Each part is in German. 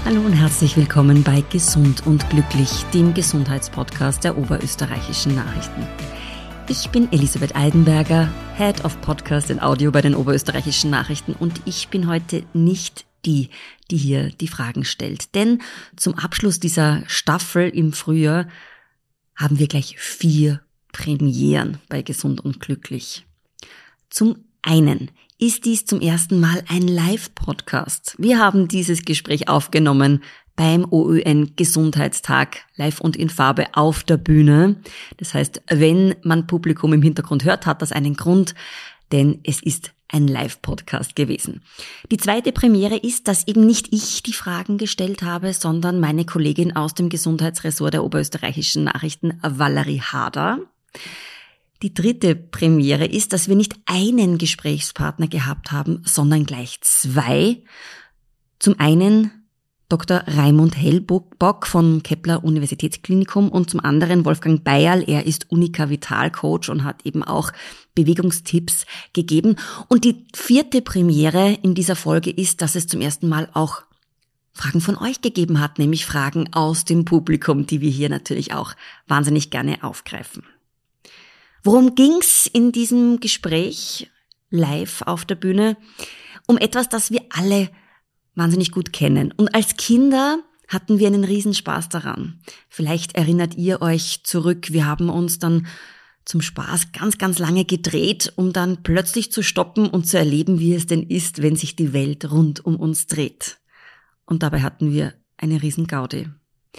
Hallo und herzlich willkommen bei Gesund und Glücklich, dem Gesundheitspodcast der Oberösterreichischen Nachrichten. Ich bin Elisabeth Eidenberger, Head of Podcast and Audio bei den Oberösterreichischen Nachrichten und ich bin heute nicht die hier die Fragen stellt. Denn zum Abschluss dieser Staffel im Frühjahr haben wir gleich 4 Premieren bei Gesund und Glücklich. Zum einen ist dies zum ersten Mal ein Live-Podcast. Wir haben dieses Gespräch aufgenommen beim OÖN Gesundheitstag live und in Farbe auf der Bühne. Das heißt, wenn man Publikum im Hintergrund hört, hat das einen Grund, denn es ist ein Live-Podcast gewesen. Die zweite Premiere ist, dass eben nicht ich die Fragen gestellt habe, sondern meine Kollegin aus dem Gesundheitsressort der Oberösterreichischen Nachrichten, Valerie Hader. Die dritte Premiere ist, dass wir nicht einen Gesprächspartner gehabt haben, sondern gleich 2. Zum einen Dr. Raimund Hellbock vom Kepler Universitätsklinikum und zum anderen Wolfgang Beierl. Er ist Unica Vital Coach und hat eben auch Bewegungstipps gegeben. Und die 4. Premiere in dieser Folge ist, dass es zum ersten Mal auch Fragen von euch gegeben hat, nämlich Fragen aus dem Publikum, die wir hier natürlich auch wahnsinnig gerne aufgreifen. Worum ging's in diesem Gespräch live auf der Bühne? Um etwas, das wir alle wahnsinnig gut kennen. Und als Kinder hatten wir einen Riesenspaß daran. Vielleicht erinnert ihr euch zurück, wir haben uns dann zum Spaß ganz, ganz lange gedreht, um dann plötzlich zu stoppen und zu erleben, wie es denn ist, wenn sich die Welt rund um uns dreht. Und dabei hatten wir eine Riesengaudi.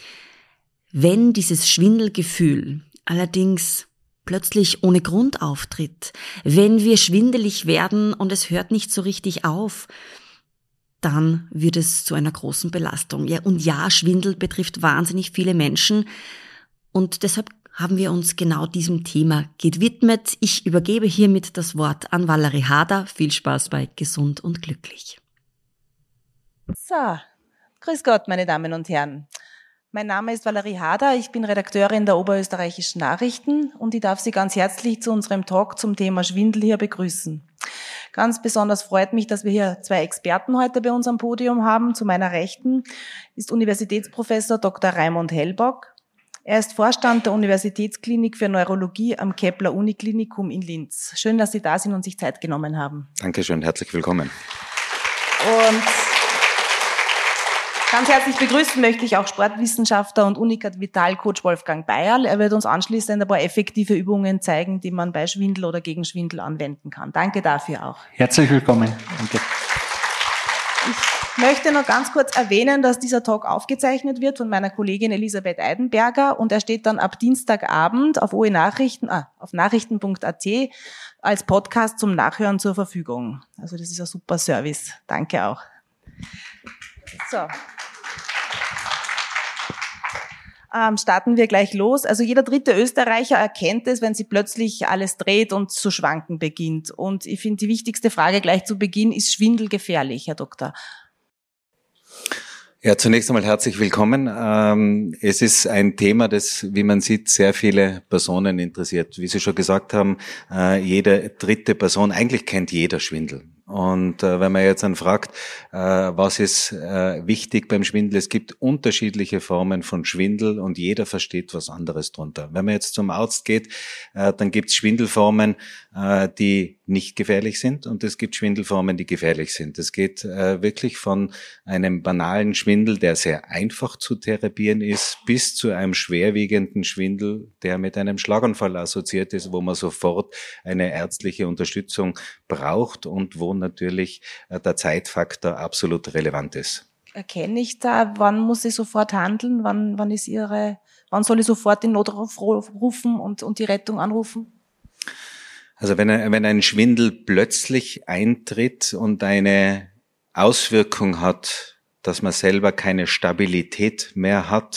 Wenn dieses Schwindelgefühl allerdings plötzlich ohne Grund auftritt, wenn wir schwindelig werden und es hört nicht so richtig auf, dann wird es zu einer großen Belastung. Ja, und ja, Schwindel betrifft wahnsinnig viele Menschen und deshalb haben wir uns genau diesem Thema gewidmet. Ich übergebe hiermit das Wort an Valerie Hader. Viel Spaß bei Gesund und Glücklich. So, grüß Gott, meine Damen und Herren. Mein Name ist Valerie Hader, ich bin Redakteurin der Oberösterreichischen Nachrichten und ich darf Sie ganz herzlich zu unserem Talk zum Thema Schwindel hier begrüßen. Ganz besonders freut mich, dass wir hier 2 Experten heute bei uns am Podium haben. Zu meiner Rechten ist Universitätsprofessor Dr. Raimund Hellbock. Er ist Vorstand der Universitätsklinik für Neurologie am Kepler Uniklinikum in Linz. Schön, dass Sie da sind und sich Zeit genommen haben. Dankeschön, herzlich willkommen. Und ganz herzlich begrüßen möchte ich auch Sportwissenschaftler und Unica Vital Coach Wolfgang Beierl. Er wird uns anschließend ein paar effektive Übungen zeigen, die man bei Schwindel oder gegen Schwindel anwenden kann. Danke dafür auch. Herzlich willkommen. Danke. Ich möchte noch ganz kurz erwähnen, dass dieser Talk aufgezeichnet wird von meiner Kollegin Elisabeth Eidenberger und er steht dann ab Dienstagabend auf auf nachrichten.at als Podcast zum Nachhören zur Verfügung. Also das ist ein super Service. Danke auch. So. Starten wir gleich los. Also jeder 3. Österreicher erkennt es, wenn sie plötzlich alles dreht und zu schwanken beginnt. Und ich finde, die wichtigste Frage gleich zu Beginn, ist Schwindel gefährlich, Herr Doktor? Ja, zunächst einmal herzlich willkommen. Es ist ein Thema, das, wie man sieht, sehr viele Personen interessiert. Wie Sie schon gesagt haben, jede 3. Person, eigentlich kennt jeder Schwindel. Und wenn man jetzt dann fragt, was ist wichtig beim Schwindel, es gibt unterschiedliche Formen von Schwindel und jeder versteht was anderes drunter. Wenn man jetzt zum Arzt geht, dann gibt es Schwindelformen, die nicht gefährlich sind und es gibt Schwindelformen, die gefährlich sind. Es geht wirklich von einem banalen Schwindel, der sehr einfach zu therapieren ist, bis zu einem schwerwiegenden Schwindel, der mit einem Schlaganfall assoziiert ist, wo man sofort eine ärztliche Unterstützung braucht und wo natürlich der Zeitfaktor absolut relevant ist. Erkenne ich da, wann muss ich sofort handeln? Wann soll ich sofort den Notruf rufen und die Rettung anrufen? Also wenn ein Schwindel plötzlich eintritt und eine Auswirkung hat, dass man selber keine Stabilität mehr hat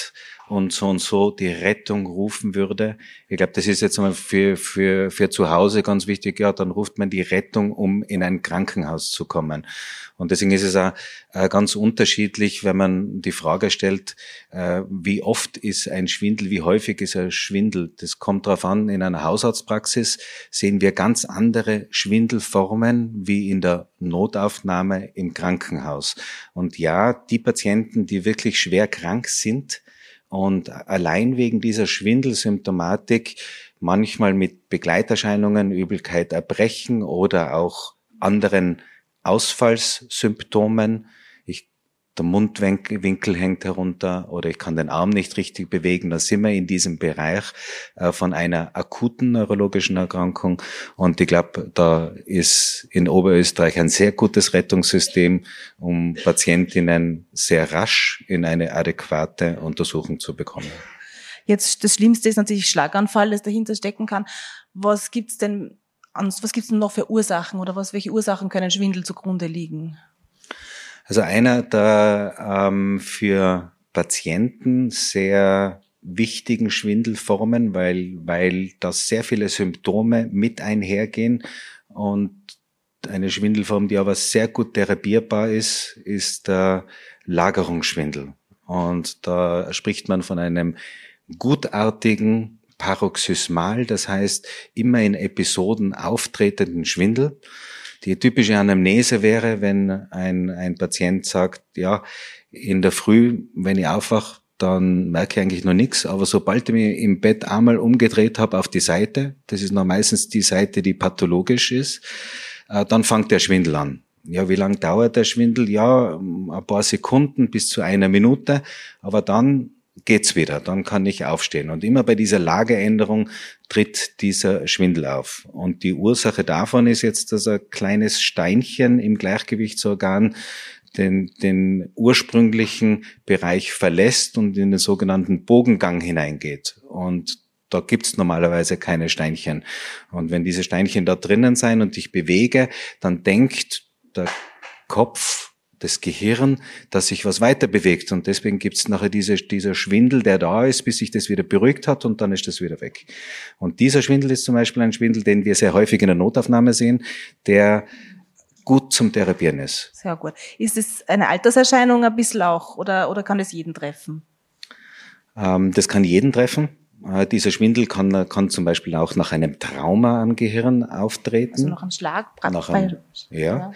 und so die Rettung rufen würde. Ich glaube, das ist jetzt mal für zu Hause ganz wichtig. Ja, dann ruft man die Rettung, um in ein Krankenhaus zu kommen. Und deswegen ist es auch ganz unterschiedlich, wenn man die Frage stellt, wie oft ist ein Schwindel, wie häufig ist ein Schwindel. Das kommt darauf an, in einer Hausarztpraxis sehen wir ganz andere Schwindelformen wie in der Notaufnahme im Krankenhaus. Und ja, die Patienten, die wirklich schwer krank sind und allein wegen dieser Schwindelsymptomatik manchmal mit Begleiterscheinungen, Übelkeit, Erbrechen oder auch anderen Ausfallssymptomen, der Mundwinkel hängt herunter oder ich kann den Arm nicht richtig bewegen, da sind wir in diesem Bereich von einer akuten neurologischen Erkrankung und ich glaube, da ist in Oberösterreich ein sehr gutes Rettungssystem, um Patientinnen sehr rasch in eine adäquate Untersuchung zu bekommen. Jetzt, das Schlimmste ist natürlich Schlaganfall, das dahinter stecken kann. Was gibt's denn noch für Ursachen oder welche Ursachen können Schwindel zugrunde liegen? Also einer der für Patienten sehr wichtigen Schwindelformen, weil da sehr viele Symptome mit einhergehen und eine Schwindelform, die aber sehr gut therapierbar ist der Lagerungsschwindel. Und da spricht man von einem gutartigen Paroxysmal, das heißt immer in Episoden auftretenden Schwindel. Die typische Anamnese wäre, wenn ein Patient sagt, ja, in der Früh, wenn ich aufwache, dann merke ich eigentlich noch nichts, aber sobald ich mich im Bett einmal umgedreht habe auf die Seite, das ist noch meistens die Seite, die pathologisch ist, dann fängt der Schwindel an. Ja, wie lang dauert der Schwindel? Ja, ein paar Sekunden bis zu einer Minute, aber dann geht's wieder, dann kann ich aufstehen. Und immer bei dieser Lageänderung tritt dieser Schwindel auf. Und die Ursache davon ist jetzt, dass ein kleines Steinchen im Gleichgewichtsorgan den ursprünglichen Bereich verlässt und in den sogenannten Bogengang hineingeht. Und da gibt's normalerweise keine Steinchen. Und wenn diese Steinchen da drinnen sein und ich bewege, dann denkt der Kopf, das Gehirn, dass sich was weiter bewegt. Und deswegen gibt's nachher dieser Schwindel, der da ist, bis sich das wieder beruhigt hat und dann ist das wieder weg. Und dieser Schwindel ist zum Beispiel ein Schwindel, den wir sehr häufig in der Notaufnahme sehen, der gut zum Therapieren ist. Sehr gut. Ist es eine Alterserscheinung ein bisschen auch oder kann es jeden treffen? Das kann jeden treffen. Dieser Schwindel kann zum Beispiel auch nach einem Trauma am Gehirn auftreten. Also nach einem Schlag? Ja.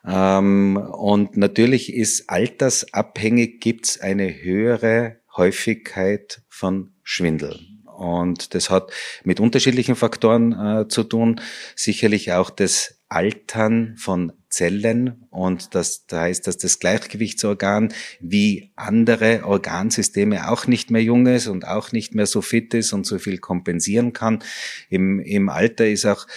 Und natürlich ist altersabhängig, gibt's eine höhere Häufigkeit von Schwindel. Und das hat mit unterschiedlichen Faktoren zu tun. Sicherlich auch das Altern von Zellen und das heißt, dass das Gleichgewichtsorgan wie andere Organsysteme auch nicht mehr jung ist und auch nicht mehr so fit ist und so viel kompensieren kann. Im Alter ist auch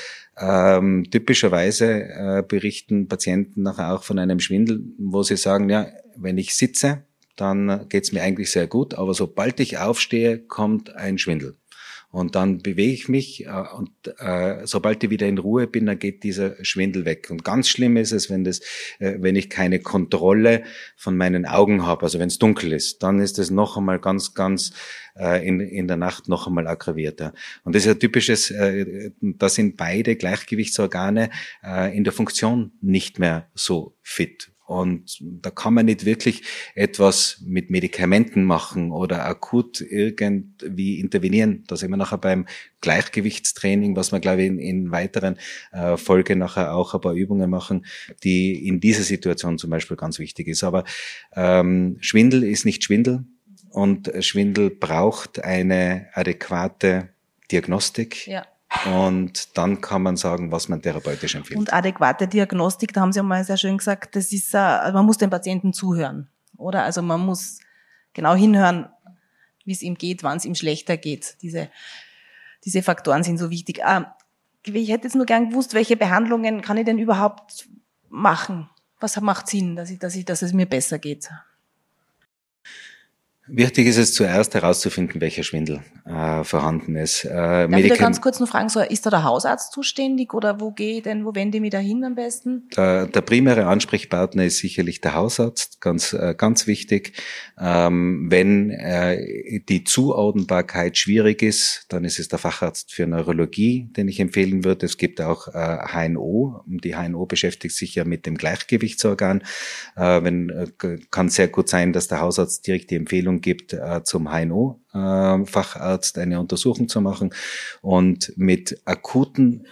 typischerweise berichten Patienten nachher auch von einem Schwindel, wo sie sagen, ja, wenn ich sitze, dann geht's mir eigentlich sehr gut, aber sobald ich aufstehe, kommt ein Schwindel. Und dann bewege ich mich und sobald ich wieder in Ruhe bin, dann geht dieser Schwindel weg. Und ganz schlimm ist es, wenn ich keine Kontrolle von meinen Augen habe, also wenn es dunkel ist, dann ist es noch einmal ganz in der Nacht noch einmal aggravierter. Und das ist ein typisches, da sind beide Gleichgewichtsorgane in der Funktion nicht mehr so fit. Und da kann man nicht wirklich etwas mit Medikamenten machen oder akut irgendwie intervenieren. Da sind wir nachher beim Gleichgewichtstraining, was wir, glaube ich, in weiteren Folge nachher auch ein paar Übungen machen, die in dieser Situation zum Beispiel ganz wichtig ist. Aber Schwindel ist nicht Schwindel und Schwindel braucht eine adäquate Diagnostik. Ja. Und dann kann man sagen, was man therapeutisch empfiehlt. Und adäquate Diagnostik, da haben Sie einmal sehr schön gesagt, das ist, man muss dem Patienten zuhören, oder? Also man muss genau hinhören, wie es ihm geht, wann es ihm schlechter geht. Diese Faktoren sind so wichtig. Ich hätte jetzt nur gern gewusst, welche Behandlungen kann ich denn überhaupt machen? Was macht Sinn, dass es mir besser geht? Wichtig ist es zuerst herauszufinden, welcher Schwindel vorhanden ist. Darf ich da ganz kurz noch fragen, ist da der Hausarzt zuständig oder wo wende ich mich da hin am besten? Der primäre Ansprechpartner ist sicherlich der Hausarzt, ganz wichtig. Wenn die Zuordnbarkeit schwierig ist, dann ist es der Facharzt für Neurologie, den ich empfehlen würde. Es gibt auch HNO. Die HNO beschäftigt sich ja mit dem Gleichgewichtsorgan. Kann sehr gut sein, dass der Hausarzt direkt die Empfehlung gibt, zum HNO-Facharzt eine Untersuchung zu machen und mit einer akuten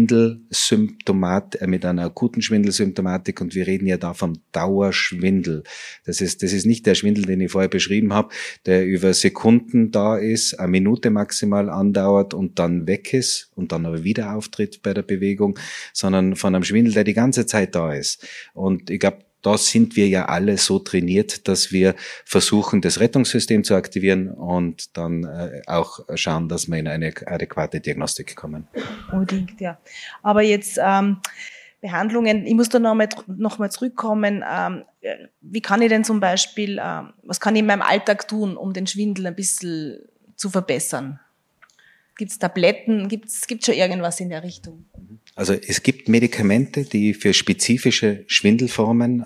Schwindelsymptomatik, und wir reden ja da vom Dauerschwindel. Das ist nicht der Schwindel, den ich vorher beschrieben habe, der über Sekunden da ist, eine Minute maximal andauert und dann weg ist und dann aber wieder auftritt bei der Bewegung, sondern von einem Schwindel, der die ganze Zeit da ist. Und ich glaube, da sind wir ja alle so trainiert, dass wir versuchen, das Rettungssystem zu aktivieren und dann auch schauen, dass wir in eine adäquate Diagnostik kommen. Unbedingt, ja. Aber jetzt Behandlungen, ich muss da noch mal zurückkommen. Wie kann ich denn zum Beispiel, was kann ich in meinem Alltag tun, um den Schwindel ein bisschen zu verbessern? Gibt's Tabletten? Gibt's schon irgendwas in der Richtung? Also es gibt Medikamente, die für spezifische Schwindelformen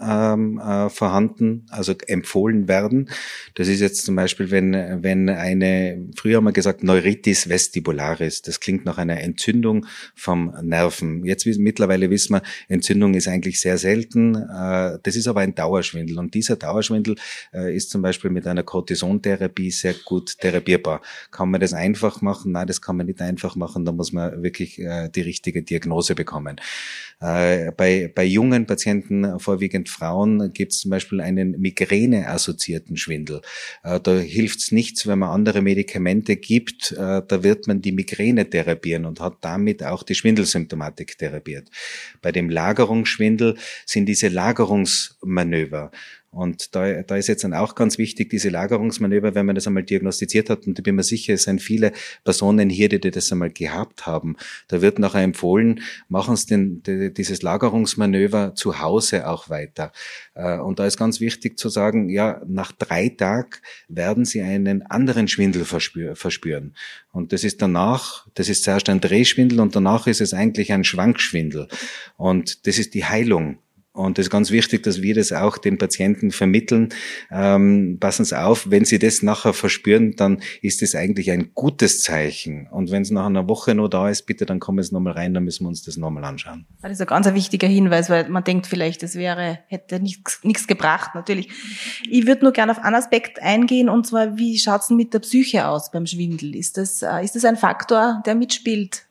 empfohlen werden. Das ist jetzt zum Beispiel, wenn früher haben wir gesagt, Neuritis vestibularis. Das klingt nach einer Entzündung vom Nerven. Mittlerweile wissen wir, Entzündung ist eigentlich sehr selten. Das ist aber ein Dauerschwindel. Und dieser Dauerschwindel ist zum Beispiel mit einer Cortisontherapie sehr gut therapierbar. Kann man das einfach machen? Nein, das kann man nicht einfach machen. Da muss man wirklich die richtige Diagnose bekommen. Bei jungen Patienten, vorwiegend Frauen, gibt es zum Beispiel einen Migräne-assoziierten Schwindel. Da hilft es nichts, wenn man andere Medikamente gibt. Da wird man die Migräne therapieren und hat damit auch die Schwindelsymptomatik therapiert. Bei dem Lagerungsschwindel sind diese Lagerungsmanöver. Und da ist jetzt dann auch ganz wichtig, diese Lagerungsmanöver, wenn man das einmal diagnostiziert hat, und ich bin mir sicher, es sind viele Personen hier, die das einmal gehabt haben, da wird nachher empfohlen, machen Sie dieses Lagerungsmanöver zu Hause auch weiter. Und da ist ganz wichtig zu sagen, ja, nach 3 Tagen werden Sie einen anderen Schwindel verspüren. Und das ist zuerst ein Drehschwindel und danach ist es eigentlich ein Schwankschwindel. Und das ist die Heilung. Und es ist ganz wichtig, dass wir das auch den Patienten vermitteln. Passen Sie auf, wenn Sie das nachher verspüren, dann ist das eigentlich ein gutes Zeichen. Und wenn es nach einer Woche noch da ist, bitte, dann kommen Sie nochmal rein, dann müssen wir uns das nochmal anschauen. Das ist ein ganz wichtiger Hinweis, weil man denkt vielleicht, hätte nichts gebracht, natürlich. Ich würde nur gerne auf einen Aspekt eingehen, und zwar, wie schaut's denn mit der Psyche aus beim Schwindel? Ist das ein Faktor, der mitspielt?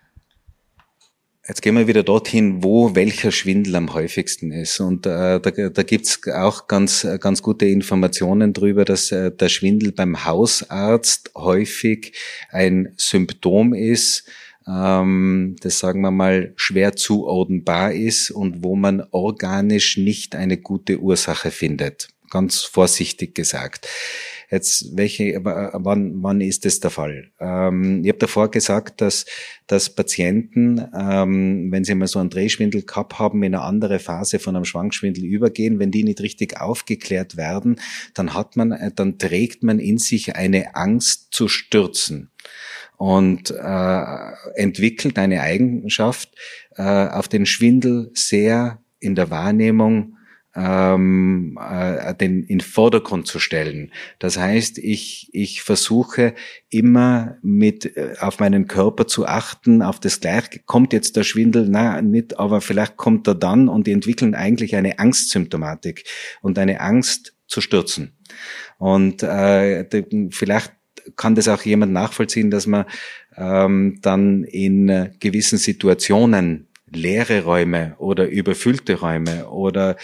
Jetzt gehen wir wieder dorthin, wo welcher Schwindel am häufigsten ist. Und da gibt's auch ganz gute Informationen drüber, dass der Schwindel beim Hausarzt häufig ein Symptom ist, das, sagen wir mal, schwer zuordnenbar ist und wo man organisch nicht eine gute Ursache findet. Ganz vorsichtig gesagt. Jetzt, wann ist das der Fall? Ich habe davor gesagt, dass Patienten, wenn sie mal so einen Drehschwindel gehabt haben, in eine andere Phase von einem Schwankschwindel übergehen, wenn die nicht richtig aufgeklärt werden, dann trägt man in sich eine Angst zu stürzen und entwickelt eine Eigenschaft, auf den Schwindel sehr in der Wahrnehmung in Vordergrund zu stellen. Das heißt, ich versuche immer auf meinen Körper zu achten, auf das Gleiche. Kommt jetzt der Schwindel? Nein, nicht, aber vielleicht kommt er dann, und die entwickeln eigentlich eine Angstsymptomatik und eine Angst zu stürzen. Und vielleicht kann das auch jemand nachvollziehen, dass man dann in gewissen Situationen leere Räume oder überfüllte Räume oder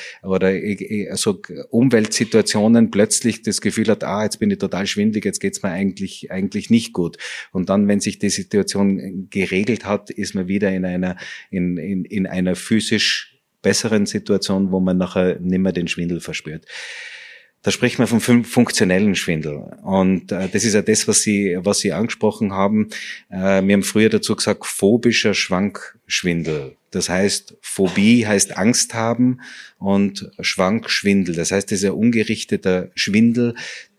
so Umweltsituationen plötzlich das Gefühl hat, jetzt bin ich total schwindelig, jetzt geht's mir eigentlich nicht gut. Und dann, wenn sich die Situation geregelt hat, ist man wieder in einer physisch besseren Situation, wo man nachher nimmer den Schwindel verspürt. Da spricht man vom funktionellen Schwindel. Und das ist ja das, was Sie angesprochen haben. Wir haben früher dazu gesagt, phobischer Schwankschwindel. Das heißt, Phobie heißt Angst haben und Schwankschwindel. Das heißt, das ist ein ungerichteter Schwindel,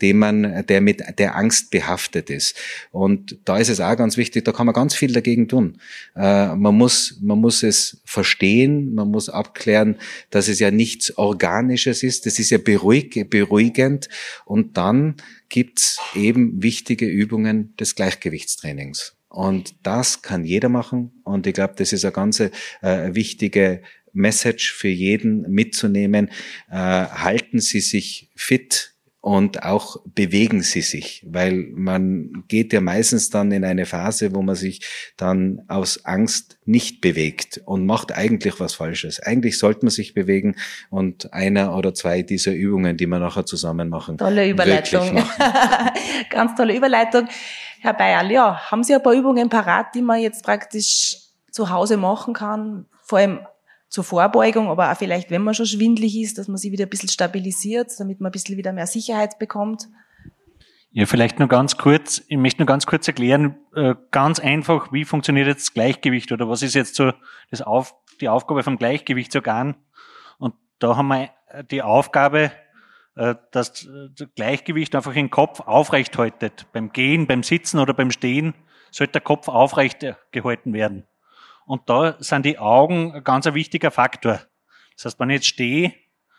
der mit der Angst behaftet ist. Und da ist es auch ganz wichtig, da kann man ganz viel dagegen tun. Man muss es verstehen, man muss abklären, dass es ja nichts Organisches ist. Das ist ja beruhigend. Und dann gibt's eben wichtige Übungen des Gleichgewichtstrainings. Und das kann jeder machen. Und ich glaube, das ist eine ganz wichtige Message für jeden mitzunehmen. Halten Sie sich fit und auch bewegen Sie sich, weil man geht ja meistens dann in eine Phase, wo man sich dann aus Angst nicht bewegt und macht eigentlich was Falsches. Eigentlich sollte man sich bewegen und einer oder zwei dieser Übungen, die wir nachher zusammen machen. Tolle Überleitung. Ganz tolle Überleitung. Herr Beierl, ja, haben Sie ein paar Übungen parat, die man jetzt praktisch zu Hause machen kann, vor allem zur Vorbeugung, aber auch vielleicht, wenn man schon schwindelig ist, dass man sich wieder ein bisschen stabilisiert, damit man ein bisschen wieder mehr Sicherheit bekommt? Ja, vielleicht nur ganz kurz, ich möchte nur ganz kurz erklären, ganz einfach, wie funktioniert jetzt das Gleichgewicht oder was ist jetzt so die Aufgabe vom Gleichgewichtsorgan? Und da haben wir die Aufgabe, dass das Gleichgewicht einfach den Kopf aufrecht haltet. Beim Gehen, beim Sitzen oder beim Stehen sollte der Kopf aufrecht gehalten werden. Und da sind die Augen ein ganz wichtiger Faktor. Das heißt, wenn ich jetzt stehe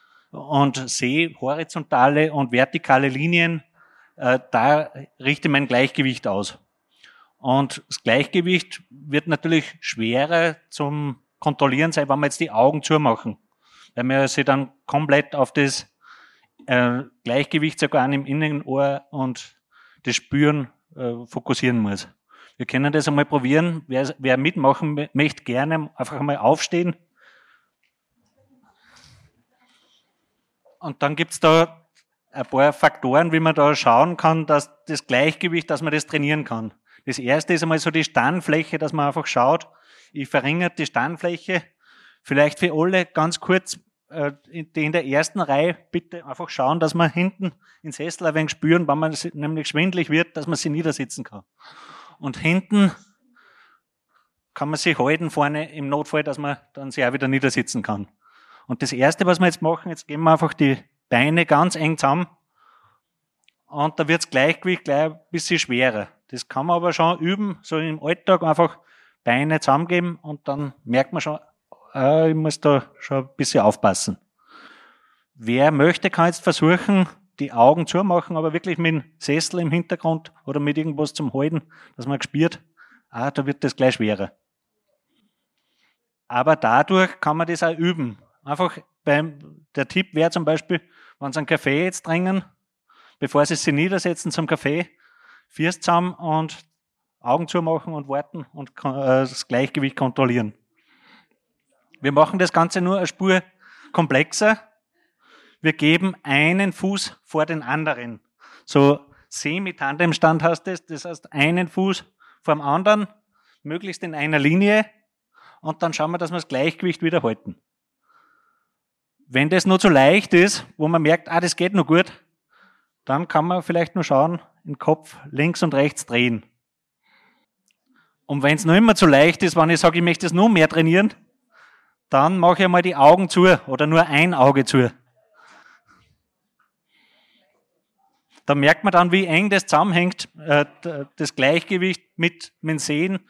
und sehe horizontale und vertikale Linien, da richte ich mein Gleichgewicht aus. Und das Gleichgewicht wird natürlich schwerer zum Kontrollieren sein, wenn wir jetzt die Augen zumachen. Weil wir sich dann komplett auf das Gleichgewichtsorgan im Innenohr und das Spüren fokussieren muss. Wir können das einmal probieren. Wer mitmachen möchte, gerne einfach einmal aufstehen. Und dann gibt's da ein paar Faktoren, wie man da schauen kann, dass das Gleichgewicht, dass man das trainieren kann. Das erste ist einmal so die Standfläche, dass man einfach schaut, ich verringere die Standfläche. Vielleicht für alle ganz kurz, die in der ersten Reihe, bitte einfach schauen, dass man hinten in Sessel ein wenig spüren, wenn man nämlich schwindelig wird, dass man sich niedersitzen kann. Und hinten kann man sich halten, vorne im Notfall, dass man dann sich auch wieder niedersitzen kann. Und das Erste, was wir jetzt machen, jetzt geben wir einfach die Beine ganz eng zusammen und da wird das Gleichgewicht gleich ein bisschen schwerer. Das kann man aber schon üben, so im Alltag einfach Beine zusammengeben und dann merkt man schon, ich muss da schon ein bisschen aufpassen. Wer möchte, kann jetzt versuchen, die Augen zumachen, aber wirklich mit dem Sessel im Hintergrund oder mit irgendwas zum Halten, dass man spürt, da wird das gleich schwerer. Aber dadurch kann man das auch üben. Einfach der Tipp wäre zum Beispiel, wenn Sie einen Kaffee jetzt trinken, bevor Sie sich niedersetzen zum Kaffee, Füße zusammen und Augen zumachen und warten und das Gleichgewicht kontrollieren. Wir machen das Ganze nur eine Spur komplexer. Wir geben einen Fuß vor den anderen. So Semi-Tandemstand heißt das. Das heißt, einen Fuß vor dem anderen, möglichst in einer Linie. Und dann schauen wir, dass wir das Gleichgewicht wieder halten. Wenn das nur zu leicht ist, wo man merkt, das geht noch gut, dann kann man vielleicht nur schauen, den Kopf links und rechts drehen. Und wenn es noch immer zu leicht ist, wenn ich sage, ich möchte es nur mehr trainieren, dann mache ich einmal die Augen zu oder nur ein Auge zu. Da merkt man dann, wie eng das zusammenhängt, das Gleichgewicht mit dem Sehen.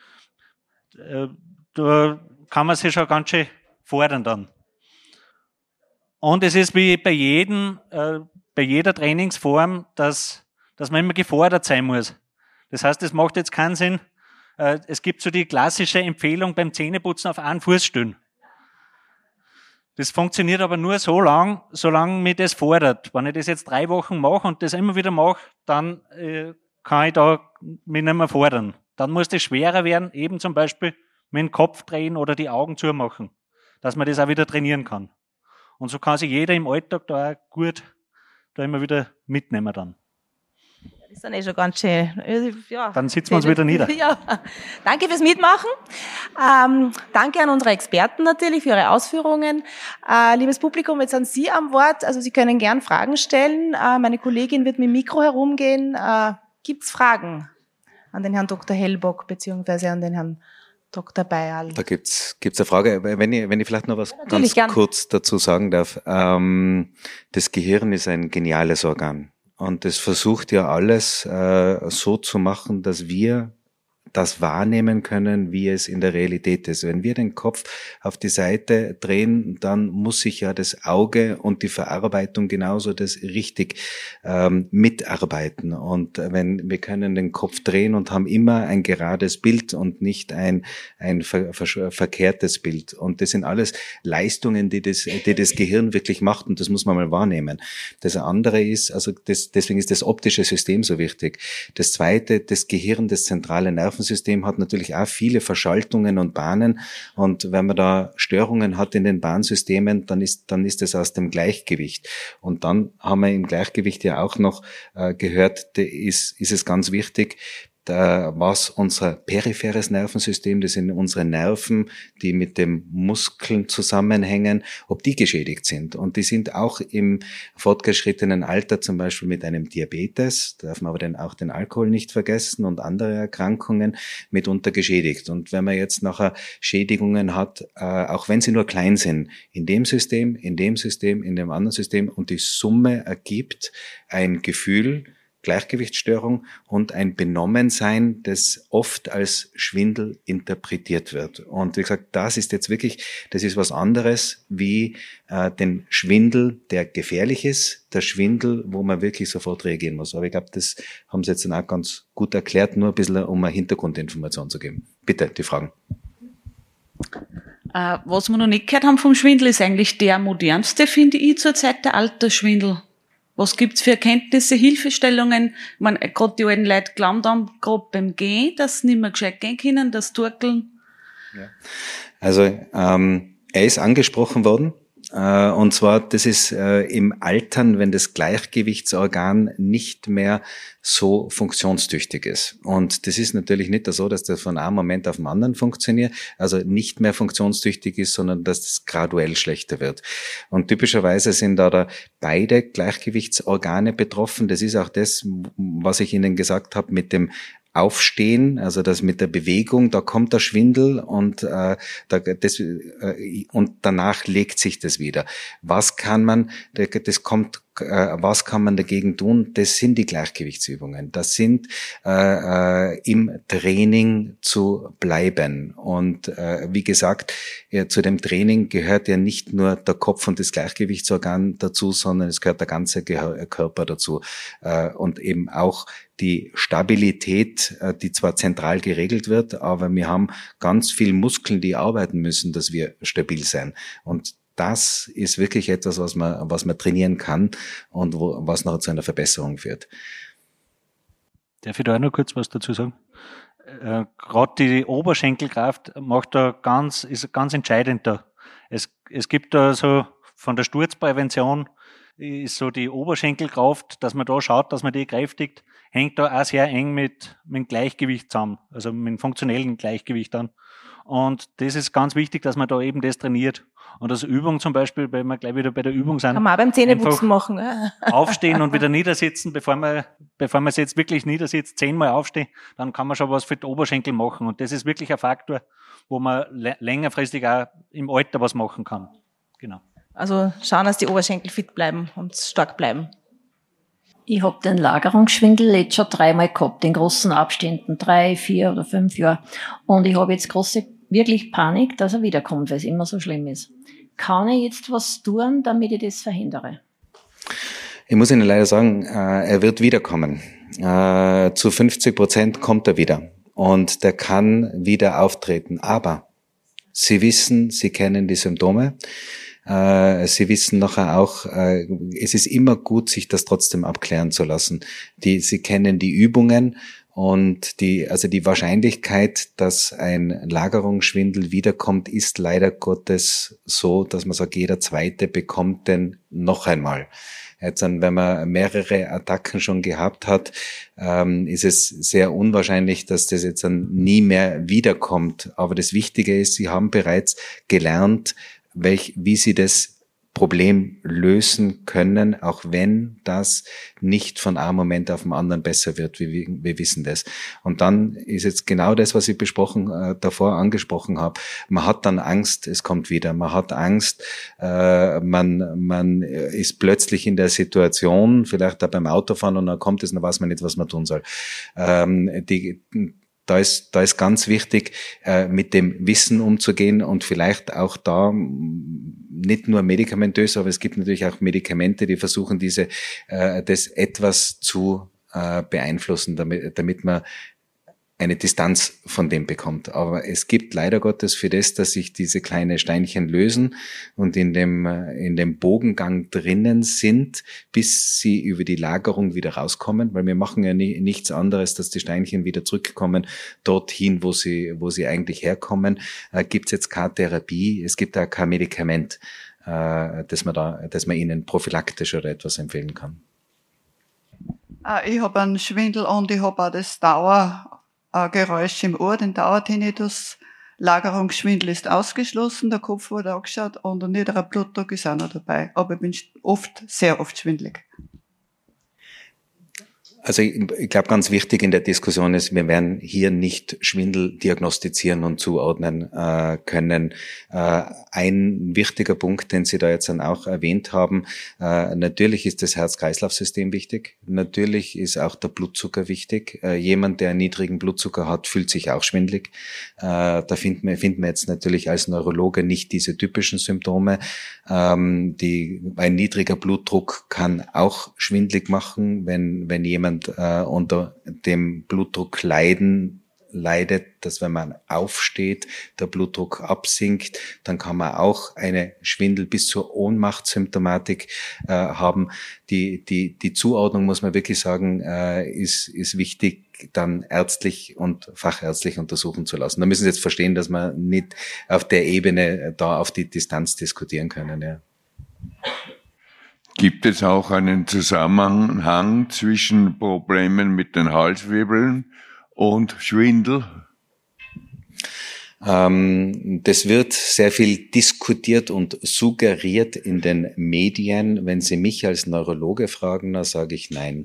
Da kann man sich schon ganz schön fordern dann. Und es ist wie bei jeder Trainingsform, dass man immer gefordert sein muss. Das heißt, es macht jetzt keinen Sinn. Es gibt so die klassische Empfehlung beim Zähneputzen auf einen Fuß stellen. Das funktioniert aber nur solange mich das fordert. Wenn ich das jetzt 3 Wochen mache und das immer wieder mache, dann kann ich mich nicht mehr fordern. Dann muss das schwerer werden, eben zum Beispiel mit dem Kopf drehen oder die Augen zumachen, dass man das auch wieder trainieren kann. Und so kann sich jeder im Alltag da auch gut immer wieder mitnehmen dann. Das ist dann schon ganz schön. Ja, dann sitzen wir uns wieder nieder. Ja. Danke fürs Mitmachen. Danke an unsere Experten natürlich für Ihre Ausführungen. Liebes Publikum, jetzt sind Sie am Wort. Also Sie können gern Fragen stellen. Meine Kollegin wird mit dem Mikro herumgehen. Gibt's Fragen an den Herrn Dr. Hellbock beziehungsweise an den Herrn Dr. Bayerl. Da gibt's eine Frage, wenn ich vielleicht noch was ganz gern. kurz dazu sagen darf. Das Gehirn ist ein geniales Organ und es versucht ja alles so zu machen, dass wir das wahrnehmen können, wie es in der Realität ist. Wenn wir den Kopf auf die Seite drehen, dann muss sich ja das Auge und die Verarbeitung genauso das richtig mitarbeiten. Und wenn wir können den Kopf drehen und haben immer ein gerades Bild und nicht ein verkehrtes Bild. Und das sind alles Leistungen, die das Gehirn wirklich macht, und das muss man mal wahrnehmen. Das andere ist, deswegen ist das optische System so wichtig. Das zweite, das Gehirn, das zentrale Nervensystem hat natürlich auch viele Verschaltungen und Bahnen, und wenn man da Störungen hat in den Bahnsystemen, dann ist das aus dem Gleichgewicht. Und dann haben wir im Gleichgewicht ja auch noch gehört, ist es ganz wichtig, was unser peripheres Nervensystem, das sind unsere Nerven, die mit dem Muskeln zusammenhängen, ob die geschädigt sind. Und die sind auch im fortgeschrittenen Alter, zum Beispiel mit einem Diabetes, da darf man aber auch den Alkohol nicht vergessen, und andere Erkrankungen mitunter geschädigt. Und wenn man jetzt nachher Schädigungen hat, auch wenn sie nur klein sind, in dem System, in dem System, in dem anderen System, und die Summe ergibt ein Gefühl, Gleichgewichtsstörung und ein Benommensein, das oft als Schwindel interpretiert wird. Und wie gesagt, das ist was anderes wie den Schwindel, der gefährlich ist, der Schwindel, wo man wirklich sofort reagieren muss. Aber ich glaube, das haben Sie jetzt dann auch ganz gut erklärt, nur ein bisschen, um eine Hintergrundinformation zu geben. Bitte, die Fragen. Was wir noch nicht gehört haben vom Schwindel, ist eigentlich der modernste, finde ich, zurzeit der Altersschwindel. Was gibt's für Erkenntnisse, Hilfestellungen? Ich meine, gerade die alten Leute glauben dann gerade beim Gehen, dass sie nicht mehr gescheit gehen können, das Turkeln. Ja. Also er ist angesprochen worden. Und zwar, das ist im Altern, wenn das Gleichgewichtsorgan nicht mehr so funktionstüchtig ist. Und das ist natürlich nicht so, dass das von einem Moment auf den anderen funktioniert, also nicht mehr funktionstüchtig ist, sondern dass das graduell schlechter wird. Und typischerweise sind da beide Gleichgewichtsorgane betroffen. Das ist auch das, was ich Ihnen gesagt habe mit dem Aufstehen, also das mit der Bewegung, da kommt der Schwindel und danach legt sich das wieder. Was kann man dagegen tun? Das sind die Gleichgewichtsübungen. Das sind im Training zu bleiben. Und wie gesagt, zu dem Training gehört ja nicht nur der Kopf und das Gleichgewichtsorgan dazu, sondern es gehört der ganze Körper dazu. Und eben auch die Stabilität, die zwar zentral geregelt wird, aber wir haben ganz viel Muskeln, die arbeiten müssen, dass wir stabil sein. Und das ist wirklich etwas, was man trainieren kann und was noch zu einer Verbesserung führt. Darf ich da auch noch kurz was dazu sagen? Gerade die Oberschenkelkraft ist ganz entscheidend da. Es gibt da so von der Sturzprävention ist so die Oberschenkelkraft, dass man da schaut, dass man die kräftigt, hängt da auch sehr eng mit dem Gleichgewicht zusammen, also mit dem funktionellen Gleichgewicht an. Und das ist ganz wichtig, dass man da eben das trainiert. Und als Übung zum Beispiel, wenn wir gleich wieder bei der Übung sind. Kann man auch beim Zähneputzen machen. Aufstehen und wieder niedersitzen, bevor man es jetzt wirklich niedersitzt, 10-mal aufstehen, dann kann man schon was für die Oberschenkel machen. Und das ist wirklich ein Faktor, wo man längerfristig auch im Alter was machen kann. Genau. Also schauen, dass die Oberschenkel fit bleiben und stark bleiben. Ich habe den Lagerungsschwindel jetzt schon 3-mal gehabt, in großen Abständen, 3, 4 oder 5 Jahre. Und ich habe jetzt wirklich Panik, dass er wiederkommt, weil es immer so schlimm ist. Kann ich jetzt was tun, damit ich das verhindere? Ich muss Ihnen leider sagen, er wird wiederkommen. Zu 50% kommt er wieder. Und der kann wieder auftreten. Aber Sie wissen, Sie kennen die Symptome. Sie wissen nachher auch, es ist immer gut, sich das trotzdem abklären zu lassen. Sie kennen die Übungen und die Wahrscheinlichkeit, dass ein Lagerungsschwindel wiederkommt, ist leider Gottes so, dass man sagt, jeder Zweite bekommt den noch einmal. Jetzt, wenn man mehrere Attacken schon gehabt hat, ist es sehr unwahrscheinlich, dass das jetzt dann nie mehr wiederkommt. Aber das Wichtige ist, Sie haben bereits gelernt, wie Sie das Problem lösen können, auch wenn das nicht von einem Moment auf den anderen besser wird. Wir wissen das. Und dann ist jetzt genau das, was ich davor angesprochen habe. Man hat dann Angst, es kommt wieder. Man hat Angst, man ist plötzlich in der Situation, vielleicht da beim Autofahren, und dann kommt es, dann weiß man nicht, was man tun soll. Da ist ganz wichtig, mit dem Wissen umzugehen und vielleicht auch da nicht nur medikamentös, aber es gibt natürlich auch Medikamente, die versuchen, das etwas zu beeinflussen, damit man eine Distanz von dem bekommt. Aber es gibt leider Gottes für das, dass sich diese kleinen Steinchen lösen und in dem Bogengang drinnen sind, bis sie über die Lagerung wieder rauskommen, weil wir machen ja nichts anderes, dass die Steinchen wieder zurückkommen dorthin, wo sie eigentlich herkommen. Gibt es jetzt keine Therapie, es gibt auch kein Medikament, dass man ihnen prophylaktisch oder etwas empfehlen kann. Ich habe einen Schwindel und ich habe auch das Geräusch im Ohr, den Dauertinnitus. Lagerungsschwindel ist ausgeschlossen, der Kopf wurde angeschaut und ein niederer Blutdruck ist auch noch dabei. Aber ich bin sehr oft schwindelig. Also ich glaube, ganz wichtig in der Diskussion ist, wir werden hier nicht Schwindel diagnostizieren und zuordnen können. Ein wichtiger Punkt, den Sie da jetzt dann auch erwähnt haben, natürlich ist das Herz-Kreislauf-System wichtig. Natürlich ist auch der Blutzucker wichtig. Jemand, der einen niedrigen Blutzucker hat, fühlt sich auch schwindelig. Da finden wir jetzt natürlich als Neurologe nicht diese typischen Symptome. Ein niedriger Blutdruck kann auch schwindelig machen, wenn jemand unter dem Blutdruck leidet, dass wenn man aufsteht, der Blutdruck absinkt, dann kann man auch eine Schwindel bis zur Ohnmachtssymptomatik haben. Die Zuordnung, muss man wirklich sagen, ist wichtig, dann ärztlich und fachärztlich untersuchen zu lassen. Da müssen Sie jetzt verstehen, dass man nicht auf der Ebene da auf die Distanz diskutieren können. Ja. Gibt es auch einen Zusammenhang zwischen Problemen mit den Halswirbeln und Schwindel? Das wird sehr viel diskutiert und suggeriert in den Medien. Wenn Sie mich als Neurologe fragen, dann sage ich nein.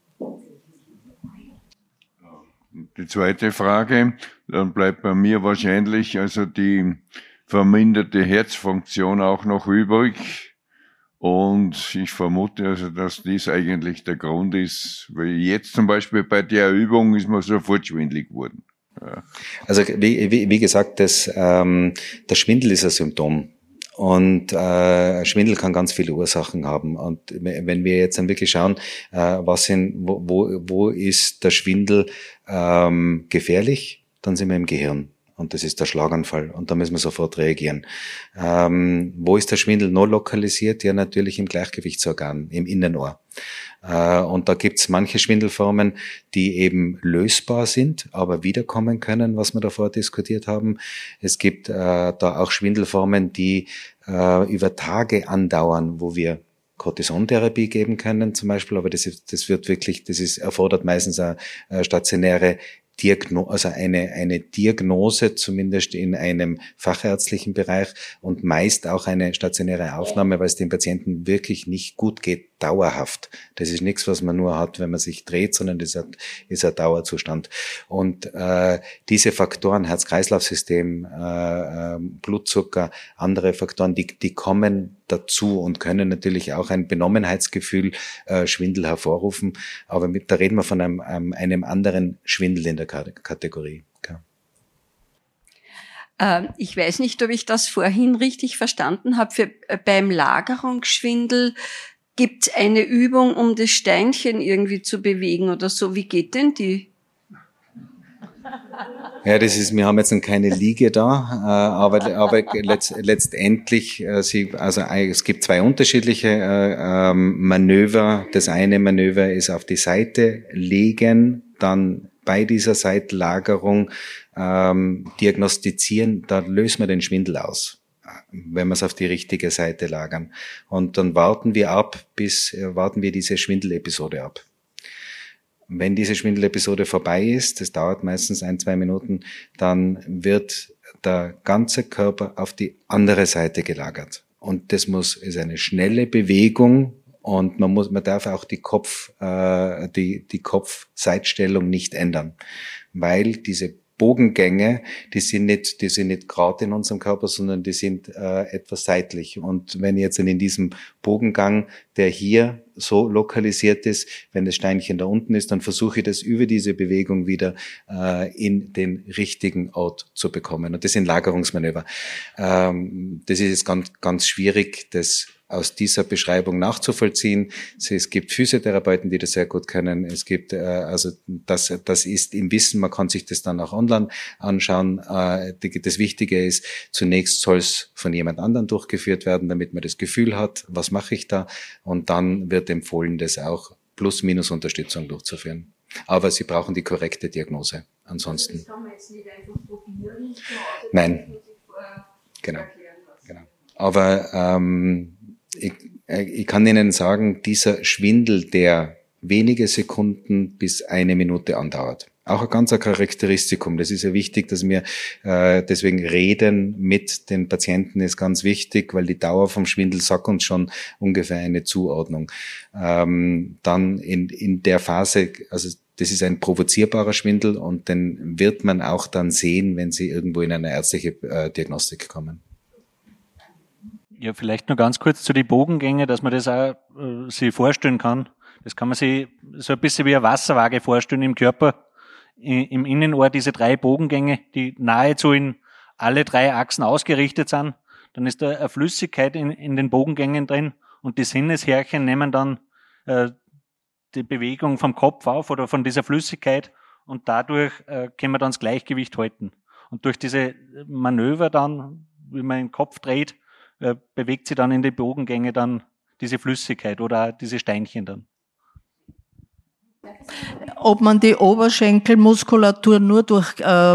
Die zweite Frage, dann bleibt bei mir wahrscheinlich also die verminderte Herzfunktion auch noch übrig. Und ich vermute also, dass das eigentlich der Grund ist, weil jetzt zum Beispiel bei der Übung ist man sofort schwindelig geworden. Ja. Also wie gesagt, der Schwindel ist ein Symptom. Und Schwindel kann ganz viele Ursachen haben. Und wenn wir jetzt dann wirklich schauen, wo ist der Schwindel gefährlich, dann sind wir im Gehirn. Und das ist der Schlaganfall. Und da müssen wir sofort reagieren. Wo ist der Schwindel noch lokalisiert? Ja, natürlich im Gleichgewichtsorgan, im Innenohr. Und da gibt's manche Schwindelformen, die eben lösbar sind, aber wiederkommen können, was wir davor diskutiert haben. Es gibt da auch Schwindelformen, die über Tage andauern, wo wir Cortisontherapie geben können zum Beispiel, aber das erfordert meistens eine stationäre eine Diagnose, zumindest in einem fachärztlichen Bereich, und meist auch eine stationäre Aufnahme, weil es dem Patienten wirklich nicht gut geht, dauerhaft. Das ist nichts, was man nur hat, wenn man sich dreht, sondern das ist ein Dauerzustand. Und diese Faktoren, Herz-Kreislauf-System, Blutzucker, andere Faktoren, die kommen dazu und können natürlich auch ein Benommenheitsgefühl, Schwindel hervorrufen. Aber da reden wir von einem anderen Schwindel in der Kategorie. Ja. Ich weiß nicht, ob ich das vorhin richtig verstanden habe. Beim Lagerungsschwindel gibt es eine Übung, um das Steinchen irgendwie zu bewegen oder so. Wie geht denn die? Ja, wir haben jetzt keine Liege da, aber letztendlich, es gibt zwei unterschiedliche Manöver. Das eine Manöver ist auf die Seite legen, dann bei dieser Seitenlagerung diagnostizieren, da lösen wir den Schwindel aus, wenn wir es auf die richtige Seite lagern. Und dann warten wir diese Schwindelepisode ab. Wenn diese Schwindelepisode vorbei ist, das dauert meistens 1-2 Minuten, dann wird der ganze Körper auf die andere Seite gelagert. Und das ist eine schnelle Bewegung und man darf auch die Kopfseitstellung nicht ändern, weil diese Bogengänge, die sind nicht gerade in unserem Körper, sondern die sind etwas seitlich. Und wenn jetzt in diesem Bogengang, der hier so lokalisiert ist, wenn das Steinchen da unten ist, dann versuche ich das über diese Bewegung wieder in den richtigen Ort zu bekommen. Und das sind Lagerungsmanöver. Das ist jetzt ganz, ganz schwierig, das aus dieser Beschreibung nachzuvollziehen. Es gibt Physiotherapeuten, die das sehr gut können. Es gibt, also das ist im Wissen, man kann sich das dann auch online anschauen. Das Wichtige ist, zunächst soll es von jemand anderem durchgeführt werden, damit man das Gefühl hat, was mache ich da? Und dann wird empfohlen, das auch plus-minus Unterstützung durchzuführen. Aber Sie brauchen die korrekte Diagnose. Ansonsten. Das kann man jetzt nicht einfach probieren. Nein. Genau. Aber ich kann Ihnen sagen, dieser Schwindel, der wenige Sekunden bis 1 Minute andauert. Auch ein ganzer Charakteristikum. Das ist ja wichtig, dass wir deswegen reden mit den Patienten ist ganz wichtig, weil die Dauer vom Schwindel sagt uns schon ungefähr eine Zuordnung. Dann in der Phase, also das ist ein provozierbarer Schwindel und den wird man auch dann sehen, wenn Sie irgendwo in eine ärztliche Diagnostik kommen. Ja, vielleicht nur ganz kurz zu den Bogengängen, dass man das auch sich vorstellen kann. Das kann man sich so ein bisschen wie eine Wasserwaage vorstellen im Körper. Im Innenohr diese 3 Bogengänge, die nahezu in alle 3 Achsen ausgerichtet sind. Dann ist da eine Flüssigkeit in den Bogengängen drin und die Sinneshärchen nehmen dann die Bewegung vom Kopf auf oder von dieser Flüssigkeit und dadurch können wir dann das Gleichgewicht halten. Und durch diese Manöver dann, wie man den Kopf dreht, bewegt sie dann in die Bogengänge dann diese Flüssigkeit oder diese Steinchen dann. Ob man die Oberschenkelmuskulatur nur durch,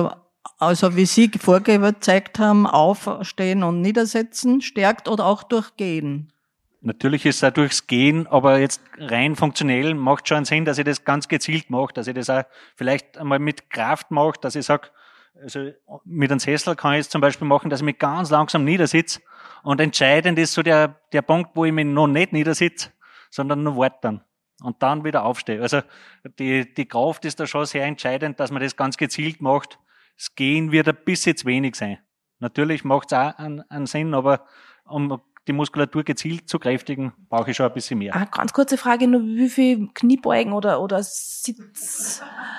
also wie Sie vorgezeigt haben, Aufstehen und Niedersetzen stärkt oder auch durch Gehen? Natürlich ist es auch durchs Gehen, aber jetzt rein funktionell macht schon Sinn, dass ich das ganz gezielt mache, dass ich das auch vielleicht einmal mit Kraft mache, dass ich sage, also mit einem Sessel kann ich es zum Beispiel machen, dass ich mich ganz langsam niedersitze und entscheidend ist so der Punkt, wo ich mich noch nicht niedersitze, sondern nur warte dann und dann wieder aufstehe. Also die Kraft ist da schon sehr entscheidend, dass man das ganz gezielt macht. Das Gehen wird ein bisschen zu wenig sein. Natürlich macht es auch einen Sinn, aber um die Muskulatur gezielt zu kräftigen, brauche ich schon ein bisschen mehr. Ganz kurze Frage, nur wie viel Kniebeugen oder Sitz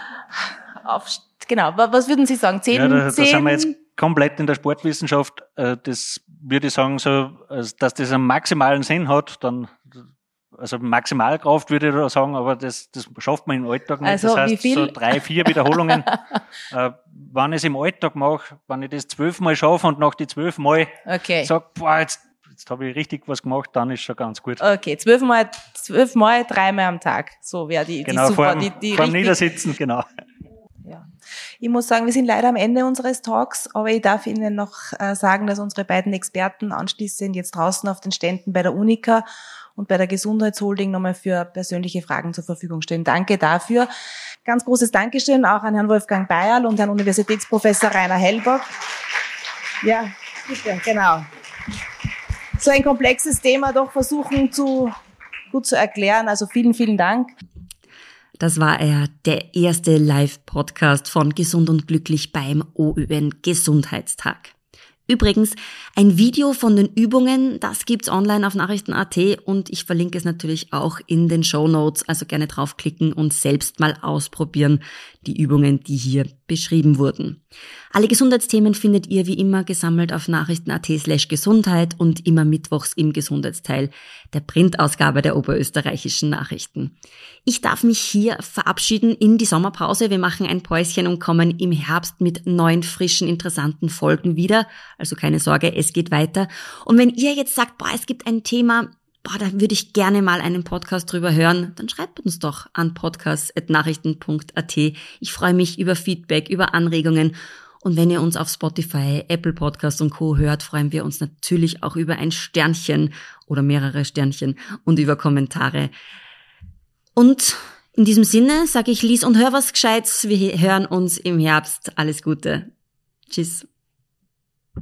auf, genau, was würden Sie sagen? 10? Ja, da sind wir jetzt komplett in der Sportwissenschaft. Das würde ich sagen, so, dass das einen maximalen Sinn hat, dann, also Maximalkraft würde ich da sagen, aber das schafft man im Alltag nicht. Also das heißt, wie viel? so 3, 4 Wiederholungen. Wenn ich es im Alltag mache, wenn ich das 12 Mal schaffe und nach die 12 Mal sage, boah, jetzt habe ich richtig was gemacht, dann ist schon ganz gut. Okay, 12 Mal, 3 Mal am Tag. So wäre die genau, super. Vor dem Niedersitzen, genau. Ja. Ich muss sagen, wir sind leider am Ende unseres Talks, aber ich darf Ihnen noch sagen, dass unsere beiden Experten anschließend jetzt draußen auf den Ständen bei der Unica und bei der Gesundheitsholding nochmal für persönliche Fragen zur Verfügung stehen. Danke dafür. Ganz großes Dankeschön auch an Herrn Wolfgang Bayerl und Herrn Universitätsprofessor Rainer Hellbock. Ja, bitte, genau. So ein komplexes Thema doch versuchen gut zu erklären. Also vielen, vielen Dank. Das war der erste Live-Podcast von Gesund und Glücklich beim OÜN Gesundheitstag. Übrigens, ein Video von den Übungen, das gibt's online auf Nachrichten.at und ich verlinke es natürlich auch in den Shownotes, also gerne draufklicken und selbst mal ausprobieren, die Übungen, die hier beschrieben wurden. Alle Gesundheitsthemen findet ihr wie immer gesammelt auf Nachrichten.at/Gesundheit und immer mittwochs im Gesundheitsteil der Printausgabe der Oberösterreichischen Nachrichten. Ich darf mich hier verabschieden in die Sommerpause. Wir machen ein Päuschen und kommen im Herbst mit neuen, frischen, interessanten Folgen wieder. Also keine Sorge, es geht weiter. Und wenn ihr jetzt sagt, es gibt ein Thema, da würde ich gerne mal einen Podcast drüber hören, dann schreibt uns doch an podcast@nachrichten.at. Ich freue mich über Feedback, über Anregungen. Und wenn ihr uns auf Spotify, Apple Podcasts und Co. hört, freuen wir uns natürlich auch über ein Sternchen oder mehrere Sternchen und über Kommentare. Und in diesem Sinne sage ich, lies und hör was Gescheites. Wir hören uns im Herbst. Alles Gute. Tschüss.